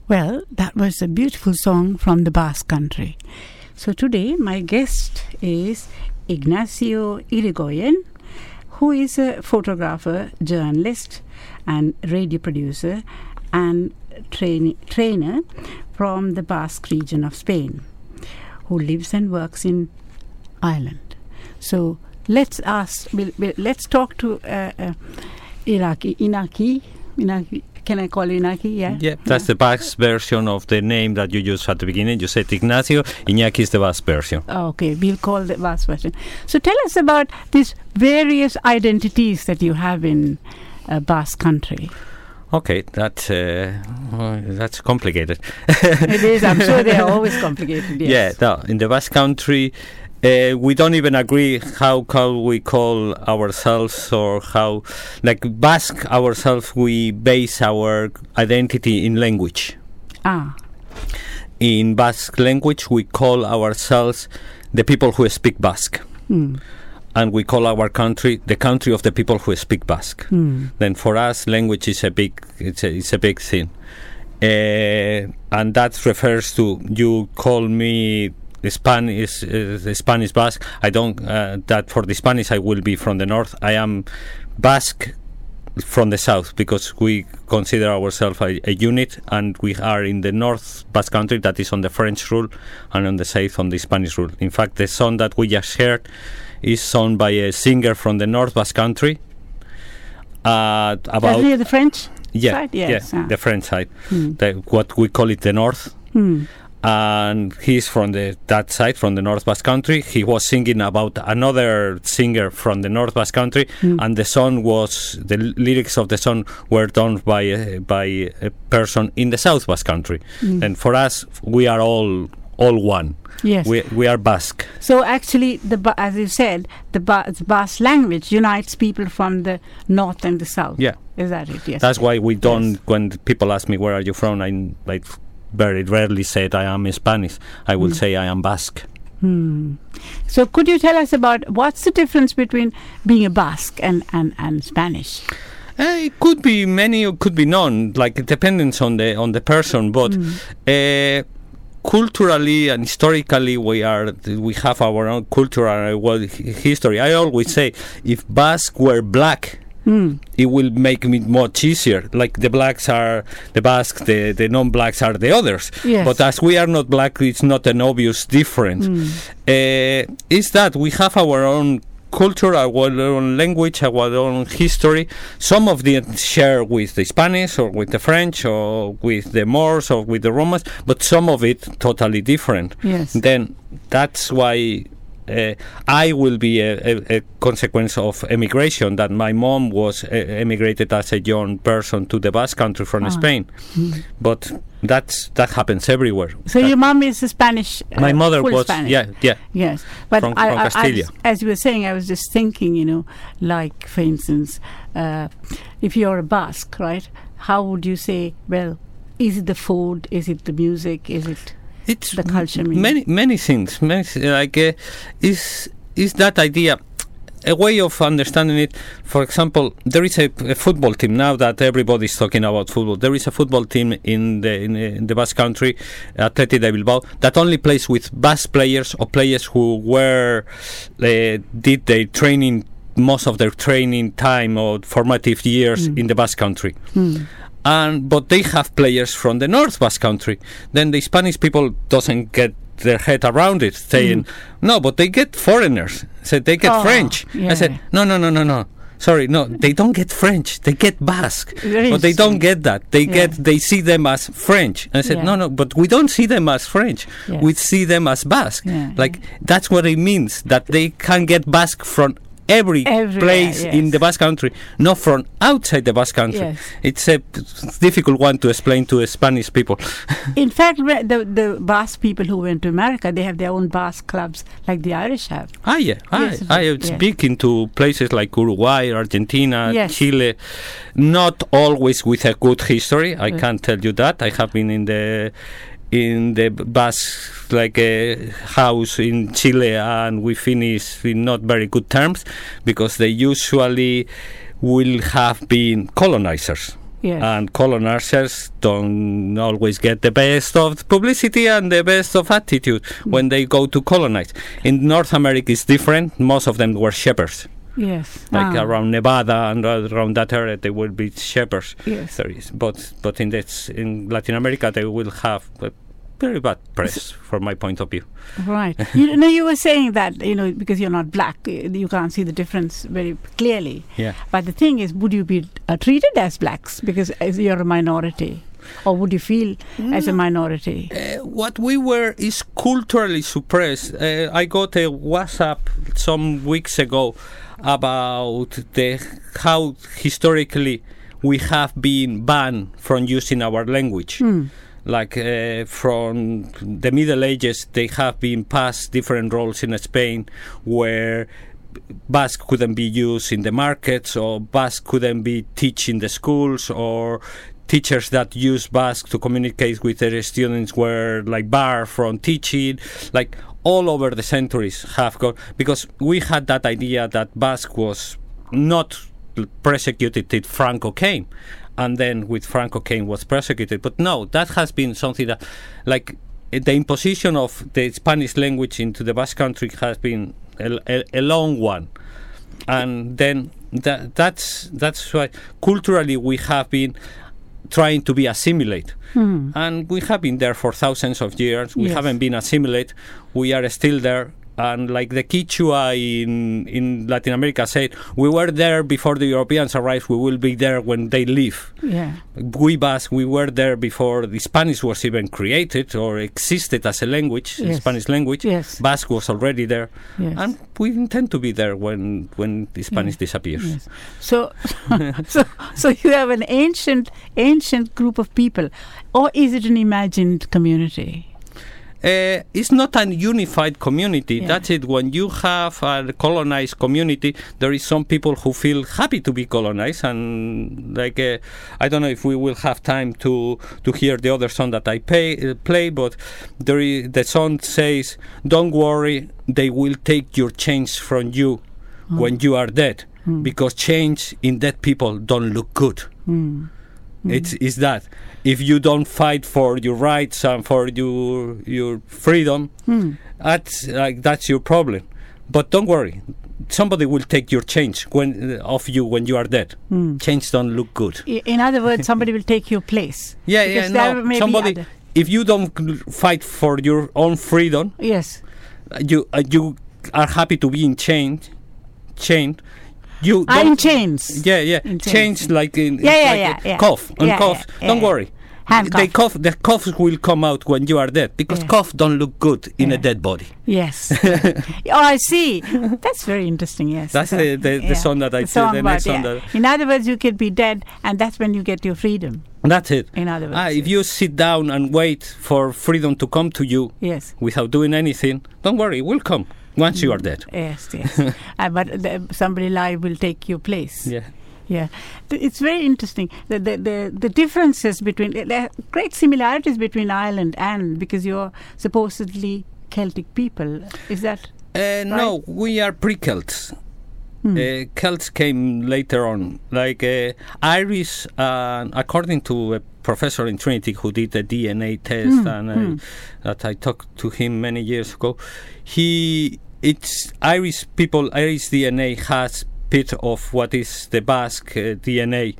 Well, that was a beautiful song from the Basque Country. So today my guest is Ignacio Irigoyen, who is a photographer, journalist and radio producer and trainer from the Basque region of Spain, who lives and works in Ireland. So let's talk to Inaki. Can I call you Inaki? Yeah, that's the Basque version of the name that you used at the beginning. You said Ignacio. Iñaki is the Basque version. Okay, we'll call the Basque version. So tell us about these various identities that you have in Basque Country. Okay, that's complicated. It is. I'm sure they are always complicated. Yes. Yeah, no, in the Basque Country, we don't even agree how we call ourselves or how, like Basque ourselves, we base our identity in language. In Basque language, we call ourselves the people who speak Basque. And we call our country the country of the people who speak Basque. Then for us, language is a big thing. And that refers to, you call me Spanish Basque. I don't. That for the Spanish, I will be from the north. I am Basque from the south because we consider ourselves a unit, and we are in the North Basque Country that is on the French rule, and on the south on the Spanish rule. In fact, the song that we just heard is sung by a singer from the North Basque Country. About the French side? Yes. The French side. What we call it the North. And he's from that side, from the North Basque Country. He was singing about another singer from the North Basque Country, and the lyrics of the song were done by a person in the South Basque Country. And for us, we are all one. Yes, we are Basque. So actually, as you said, the Basque language unites people from the north and the south. Yeah, is that it? Yes. That's why we don't. Yes. When people ask me where are you from, I very rarely said I am Spanish. I will say I am Basque. So could you tell us about what's the difference between being a Basque and Spanish? It could be many, or could be none. Like it depends on the person, but culturally and historically, we have our own cultural history. I always say, if Basque were black, it will make it much easier. Like the blacks are the Basque, the non-blacks are the others. Yes. But as we are not black, it's not an obvious difference. Is that we have our own culture, our own language, our own history. Some of them share with the Spanish or with the French or with the Moors or with the Romans, but some of it totally different. Yes. Then that's why I will be a consequence of emigration, that my mom was emigrated as a young person to the Basque Country from Spain. But that happens everywhere. So your mom is a Spanish? My mother was, Spanish. Yeah. Yes, but from Castilla. As you were saying, I was just thinking, like, for instance, if you're a Basque, right, how would you say, well, is it the food, is it the music, is it... It's the culture. Many things. Is that idea a way of understanding it? For example, there is a football team now that everybody's talking about football. There is a football team in the Basque Country, Athletic de Bilbao, that only plays with Basque players or players who did their training, most of their training time or formative years in the Basque Country. But they have players from the North Basque Country. Then the Spanish people doesn't get their head around it, saying, no, but they get foreigners. Said they get French. Yeah. I said, no. Sorry, no, they don't get French. They get Basque, but they don't get that. They see them as French. I said, no, but we don't see them as French. Yes. We see them as Basque. That's what it means, that they can get Basque from every place in the Basque Country, not from outside the Basque Country. Yes. It's a difficult one to explain to Spanish people. In fact, the Basque people who went to America, they have their own Basque clubs, like the Irish have. I speak into places like Uruguay, Argentina, Chile, not always with a good history. I can't tell you that. I have been in the Basque, like a house in Chile, and we finished in not very good terms because they usually will have been colonizers. Yes. And colonizers don't always get the best of publicity and the best of attitude when they go to colonize. In North America, it's different. Most of them were shepherds. Yes. Like around Nevada and around that area, they will be shepherds. Yes. But in Latin America, they will have very bad press, from my point of view. Right. You were saying that, because you're not black, you can't see the difference very clearly. Yeah. But the thing is, would you be treated as blacks because you're a minority? Or would you feel as a minority? What we were is culturally suppressed. I got a WhatsApp some weeks ago about how historically we have been banned from using our language. Like from the Middle Ages, they have been passed different rules in Spain where Basque couldn't be used in the markets, or Basque couldn't be taught in the schools, or teachers that use Basque to communicate with their students were like barred from teaching. Like all over the centuries have gone, because we had that idea that Basque was not persecuted till Franco came. And then with Franco came was persecuted. But no, that has been something that, like, the imposition of the Spanish language into the Basque Country has been a long one. And then that's why culturally we have been trying to be assimilated. And we have been there for thousands of years. We haven't been assimilated. We are still there. And like the Quichua in Latin America said, we were there before the Europeans arrived, we will be there when they leave. Yeah. We Basque, we were there before the Spanish was even created or existed as a language, the Spanish language. Yes. Basque was already there. Yes. And we intend to be there when the Spanish disappears. Yes. So you have an ancient group of people, or is it an imagined community? It's not a unified community. That's it. When you have a colonized community, there is some people who feel happy to be colonized, and like I don't know if we will have time to hear the other song that I play, but the song says, "Don't worry, they will take your chains from you when you are dead, because chains in dead people don't look good." It's that. If you don't fight for your rights and for your freedom, that's your problem. But don't worry, somebody will take your change off you when you are dead. Change don't look good. In other words, somebody will take your place. Somebody. If you don't fight for your own freedom, you are happy to be chained. You in chains. Chains like in cough. Don't worry. Handcuff. The coughs will come out when you are dead, because cough don't look good in a dead body. Yes. I see. That's very interesting. Yes. That's the song that I said. In other words, you could be dead, and that's when you get your freedom. That's it. In other words, if you sit down and wait for freedom to come to you, without doing anything, don't worry, it will come. Once you are dead. Yes. But somebody alive will take your place. Yeah. It's very interesting. The differences between, there are great similarities between Ireland and, because you're supposedly Celtic people. Is that right? No, we are pre-Celts. Celts came later on. Like Irish, according to a professor in Trinity who did a DNA test, that I talked to him many years ago, it's Irish people, Irish DNA has bit of what is the Basque DNA,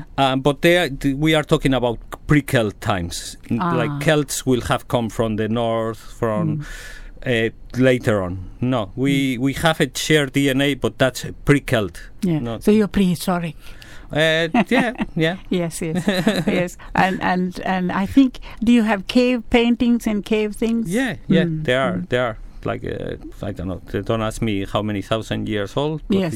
but we are talking about pre-Celt times. Like Celts will have come from the north, from later on. No, we have a shared DNA, but that's pre-Celt. So you're prehistoric. Yeah. Yes. And I think, do you have cave paintings and cave things? Yeah. They are. Like I don't know. Don't ask me how many thousand years old. But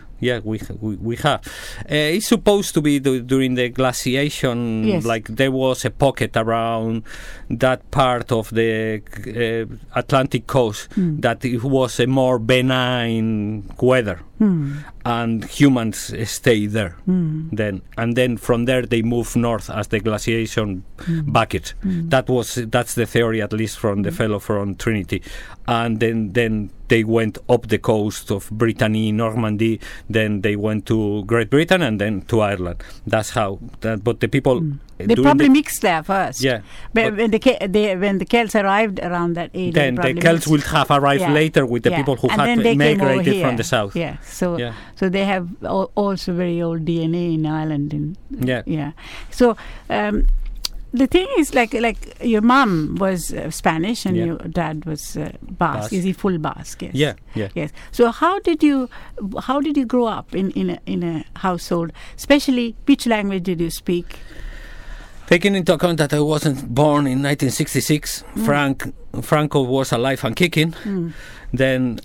we have. It's supposed to be during the glaciation. Yes. Like there was a pocket around that part of the Atlantic coast that it was a more benign weather. and humans stay there. Then from there they move north as the glaciation bucket. That's the theory, at least from the fellow from Trinity. And then they went up the coast of Brittany, Normandy, then they went to Great Britain, and then to Ireland. That's how. But the people they probably mixed there first. Yeah. But when the Celts arrived around that area, then the Celts will have arrived later with the people who had migrated from the south. Yeah. So they have also very old DNA in Ireland. So. The thing is, like your mom was Spanish and your dad was Basque. Is he full Basque? Yes. Yes. So how did you grow up in a household? Especially, which language did you speak? Taking into account that I wasn't born in 1966, Franco was alive and kicking. Then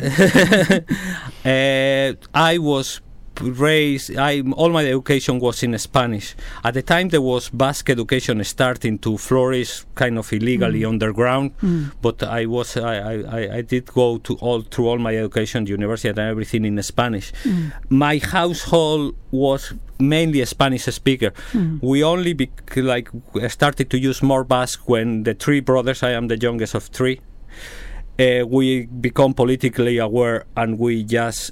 I was raised. All my education was in Spanish. At the time, there was Basque education starting to flourish, kind of illegally underground. But I did go through all my education, university and everything in Spanish. My household was mainly a Spanish speaker. We only started to use more Basque when the three brothers, I am the youngest of three, we become politically aware, and we just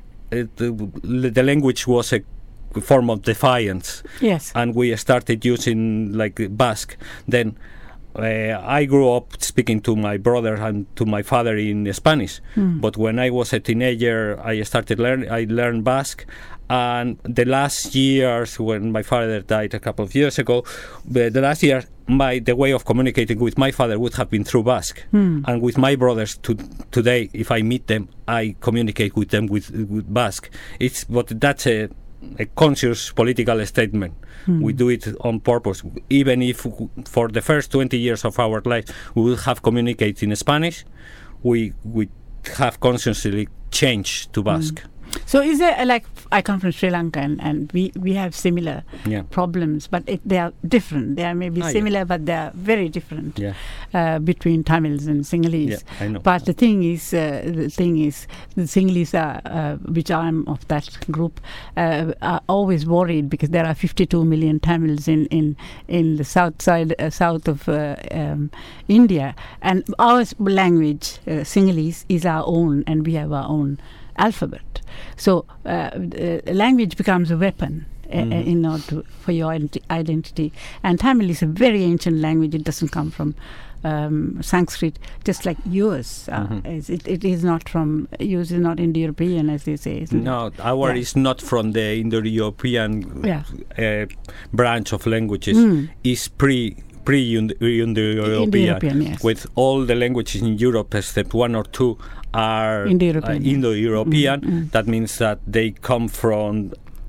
the language was a form of defiance. Yes. And we started using Basque. Then I grew up speaking to my brother and to my father in Spanish. But when I was a teenager, I learned Basque. And the last years, when my father died a couple of years ago, the last year, the way of communicating with my father would have been through Basque. And with my brothers today, if I meet them, I communicate with them with Basque. But that's a conscious political statement. We do it on purpose. Even if for the first 20 years of our life we will have communicated in Spanish, we have consciously changed to Basque. So is there I come from Sri Lanka and we have similar problems, but they are different. They are maybe similar, but they are very different between Tamils and Sinhalese. Yeah, I know. But the thing is, the Sinhalese are, which I am of that group, are always worried because there are 52 million Tamils in the south of India, and our language, Sinhalese, is our own, and we have our own alphabet. So language becomes a weapon in order for your identity. And Tamil is a very ancient language. It doesn't come from Sanskrit, just like yours. It is not from yours. Is not Indo-European, as they say. No, our is not from the Indo-European branch of languages. Is pre-Indo-European, yes. With all the languages in Europe except one or two are Indo-European. That means that they come from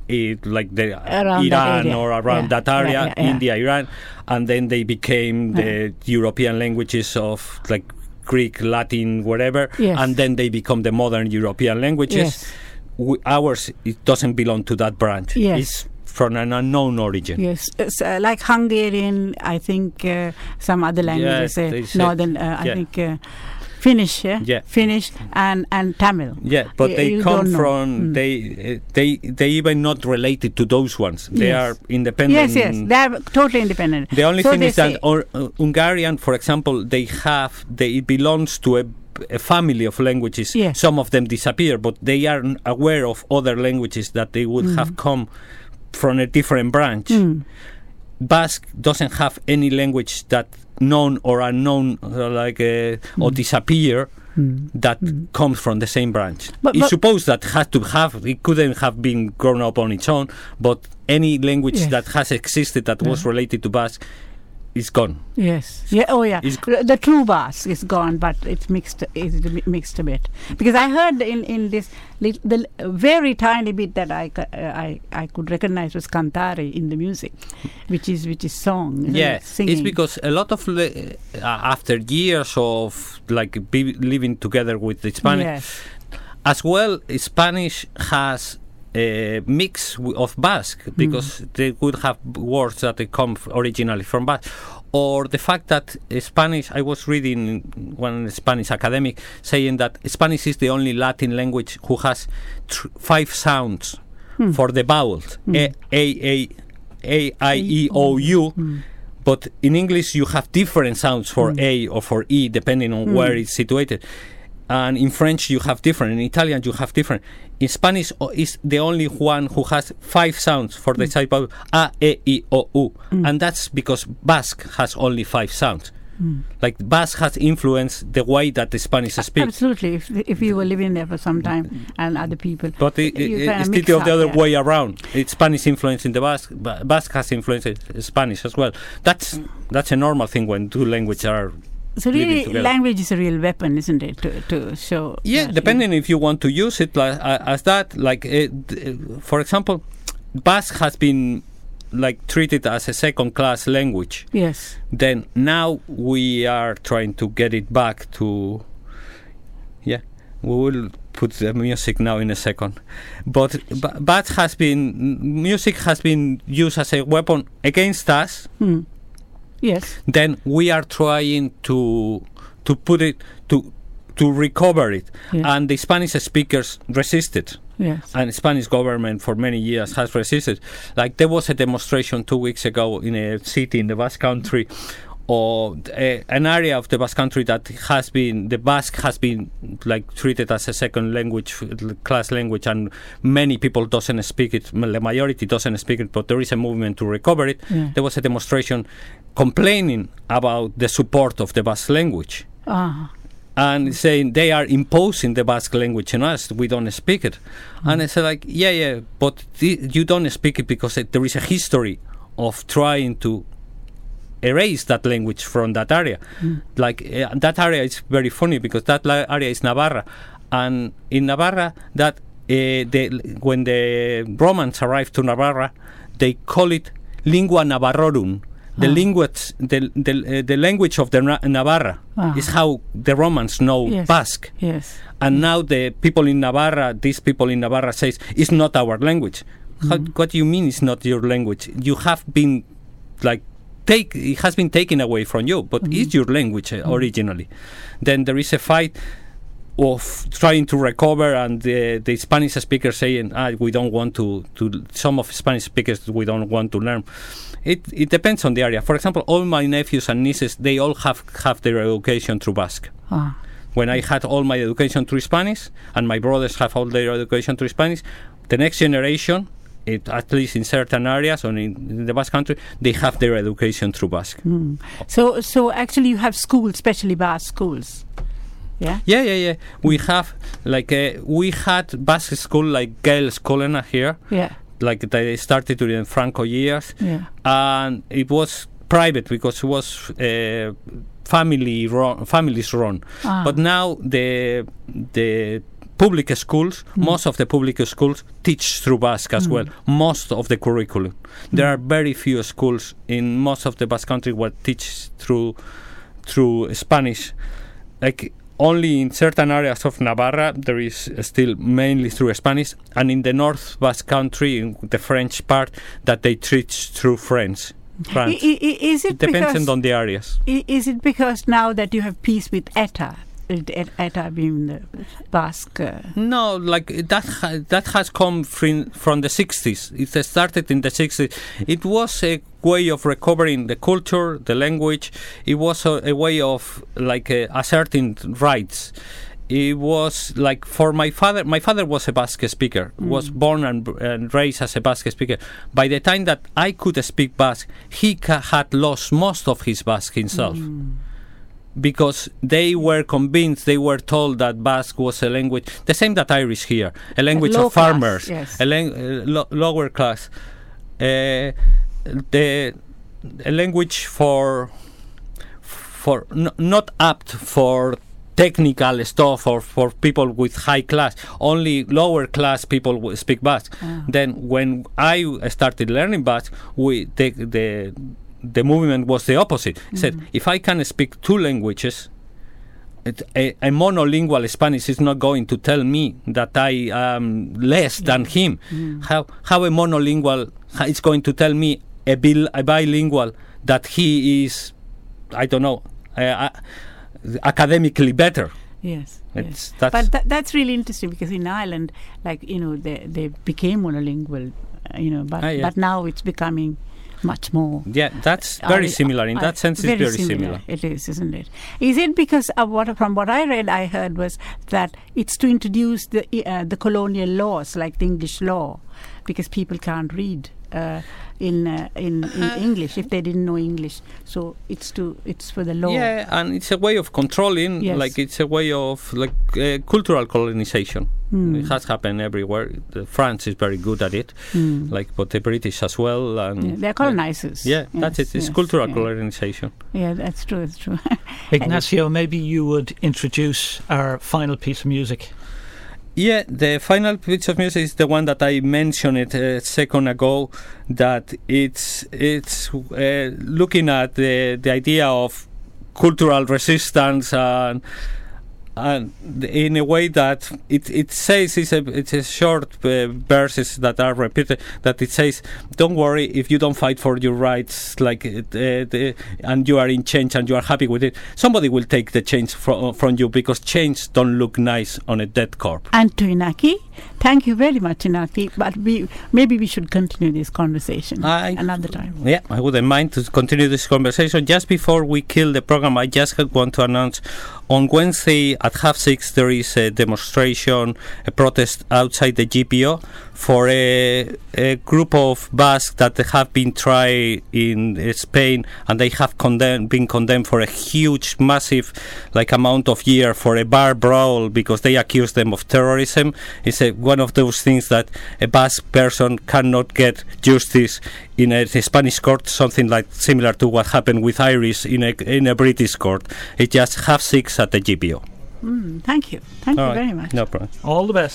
Iran or around that area, India, Iran, and then they became the European languages of Greek, Latin, whatever, and then they become the modern European languages. Ours, it doesn't belong to that branch. It's from an unknown origin. Yes, like Hungarian, I think some other languages, northern, I think Finnish, Finnish and Tamil. Yeah, but they come from they even not related to those ones. They are independent. Yes, they are totally independent. The only thing is that Hungarian, for example, it belongs to a family of languages. Yes. Some of them disappear, but they are aware of other languages that they would have come from a different branch. Basque doesn't have any language that known or unknown or disappear that comes from the same branch. It's supposed that it couldn't have been grown up on its own, but any language that has existed that was related to Basque is gone. Yes. The true Basque is gone, but it's mixed a bit. Because I heard in this the very tiny bit that I could recognize was cantare in the music, which is song. Singing. It's because a lot of after years of living together with the Spanish, as well, Spanish has a mix of Basque because they would have words that they come originally from Basque. or the fact that Spanish, I was reading one Spanish academic saying that Spanish is the only Latin language who has 5 sounds for the vowels, A, I, E, O, U. But in English, you have different sounds for A or for E, depending on where it's situated. And in French, you have different. In Italian, you have different. In Spanish, is the only one who has 5 sounds for the type of A, E, I, O, U. And that's because Basque has only 5 sounds. Like Basque has influenced the way that the Spanish speaks. Absolutely. If you were living there for some time and other people. But it's still the other way around. It's Spanish influence in the Basque. Basque has influenced Spanish as well. That's a normal thing when two languages are. So really, language is a real weapon, isn't it, to show? Yeah, depending if you want to use it as that. Like, for example, Basque has been treated as a second-class language. Yes. Then now we are trying to get it back to. Yeah, we will put the music now in a second, but music has been used as a weapon against us. Yes. Then we are trying to put it to recover it, and the Spanish speakers resisted. Yes. And the Spanish government for many years has resisted. Like there was a demonstration 2 weeks ago in a city in the Basque Country, or an area of the Basque Country that has been, the Basque has been treated as a second language, class language, and many people doesn't speak it. The majority doesn't speak it, but there is a movement to recover it. Yeah. There was a demonstration complaining about the support of the Basque language. And saying they are imposing the Basque language on us, we don't speak it. And I said, but you don't speak it because there is a history of trying to erase that language from that area. That area is very funny because that area is Navarra. And in Navarra, that when the Romans arrived to Navarra, they call it lingua navarrorum. The language of the Navarra is how the Romans know Basque. Yes. And now the people in Navarra, these people in Navarra says, it's not our language. What do you mean it's not your language? You have been, it has been taken away from you, but it's your language originally. Then there is a fight of trying to recover, and the Spanish speakers saying, we don't want to some of Spanish speakers, we don't want to learn. It depends on the area. For example, all my nephews and nieces, they all have their education through Basque. When I had all my education through Spanish, and my brothers have all their education through Spanish, the next generation, at least in certain areas or in the Basque Country, they have their education through Basque. So actually you have schools, especially Basque schools. Yeah. We have we had Basque school like Gael Skolena here. Yeah. They started during Franco years, and it was private because it was families run. But now the public schools, most of the public schools teach through Basque as well. Most of the curriculum. There are very few schools in most of the Basque Country where teach through Spanish. Only in certain areas of Navarra there is still mainly through Spanish, and in the North Basque Country, in the French part, that they teach through French. Is it depends on the areas. Is it because now that you have peace with ETA? ETA being the Basque. No, that has come from the 60s. It started in the 60s. It was a way of recovering the culture, the language. It was a way of asserting rights. It was for my father. My father was a Basque speaker. Was born and raised as a Basque speaker. By the time that I could speak Basque, he had lost most of his Basque himself. Because they were convinced, they were told that Basque was a language, the same that Irish here, a language of farmers, a lower class, a language for not apt for technical stuff or for people with high class. Only lower class people speak Basque. Then when I started learning Basque, the movement was the opposite. It said, if I can speak 2 languages, a monolingual Spanish is not going to tell me that I am less than him. How a monolingual is going to tell me a bilingual that he is I don't know, academically better. Yes, yes. That's but that's really interesting, because in Ireland, like, they became monolingual, but now it's becoming much more. Yeah, that's very similar. In that sense, it's very similar. It is, isn't it? Is it because from what I heard was that it's to introduce the colonial laws, like the English law, because people can't read in English if they didn't know English. So it's for the law. Yeah, and it's a way of controlling. Yes. Like, it's a way of cultural colonization. It has happened everywhere. France is very good at it, but the British as well. And they're colonizers. Yeah, that's it. It's cultural colonization. Yeah, that's true. It's true. Ignacio, maybe you would introduce our final piece of music. Yeah, the final piece of music is the one that I mentioned a second ago. That it's looking at the idea of cultural resistance and in a way that it says, it's a short verses that are repeated, that it says, don't worry if you don't fight for your rights, and you are in change and you are happy with it, somebody will take the change from you, because change don't look nice on a dead corpse. And to Inaki, thank you very much, Inaki, but maybe we should continue this conversation another time. Yeah, I wouldn't mind to continue this conversation. Just before we kill the program, I just want to announce on Wednesday at 6:30 there is a demonstration, a protest outside the GPO for a group of Basques that have been tried in Spain, and they have been condemned for a huge, massive amount of year for a bar brawl, because they accuse them of terrorism. It's one of those things that a Basque person cannot get justice in a Spanish court, something similar to what happened with Iris in a British court. It's just 6:30 at the GPO. Thank you. Thank you very much. No problem. All the best.